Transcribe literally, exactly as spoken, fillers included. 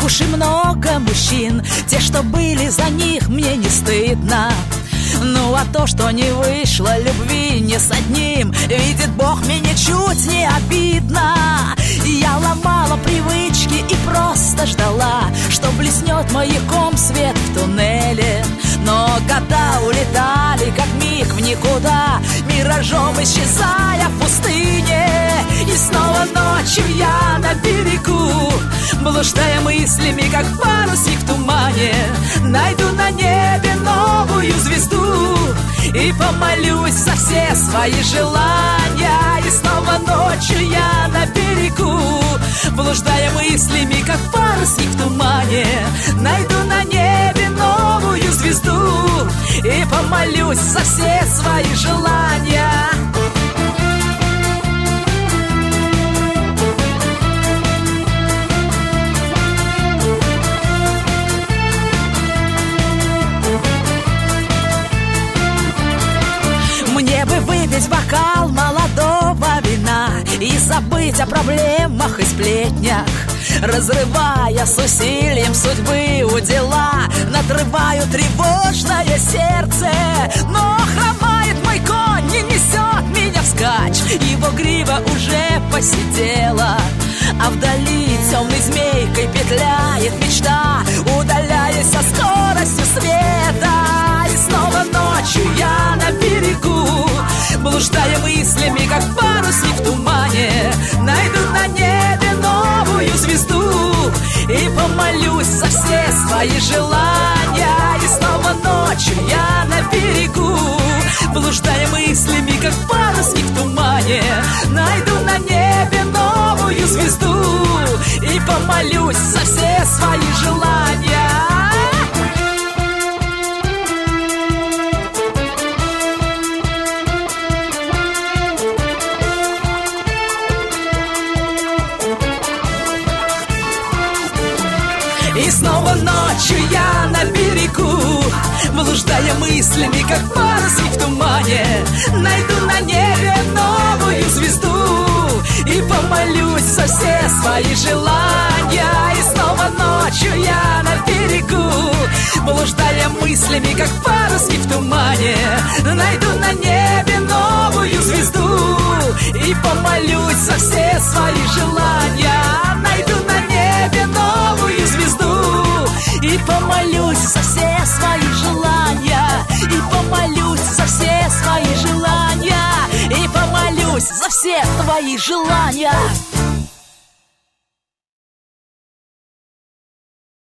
душе много мужчин, те, что были, за них мне не стыдно. Ну а то, что не вышло любви ни с одним, видит Бог, мне ничуть не обидно. Я ломала привычки и просто ждала, что блеснет маяком свет в туннеле. Но года улетали, как миг в никуда, миражом исчезая в пустыне. И снова ночью я на берегу, блуждая мыслями, как парусник в тумане, найду на небе новую звезду и помолюсь за все свои желания. И снова ночью я на берегу, блуждая мыслями, как парусник в тумане, найду на небе новую звезду и помолюсь за все свои желания. Мне бы выпить бокал молодого вина и забыть о проблемах и сплетнях, разрывая с усилием судьбы удила, надрываю тревожное сердце. Но хромает мой конь, не несет меня вскачь, его грива уже посидела, а вдали темной змейкой петляет мечта, удаляясь со скоростью света. И снова ночью я на берегу, блуждая мыслями, как парусник в тумане, найду на небе новую звезду и помолюсь за все свои желания. И снова ночью я на берегу, блуждая мыслями, как парусник в тумане, найду на небе новую звезду и помолюсь за все свои желания. И снова ночью я на берегу, блуждая мыслями, как парусник в тумане, найду на небе новую звезду и помолюсь за все свои желания. И снова ночью я на берегу, блуждая мыслями, как парусник в тумане, найду на небе новую звезду и помолюсь за все свои желания. Найду на небе новую звезду и помолюсь за все свои желания, и помолюсь за все свои желания, и помолюсь за все твои желания.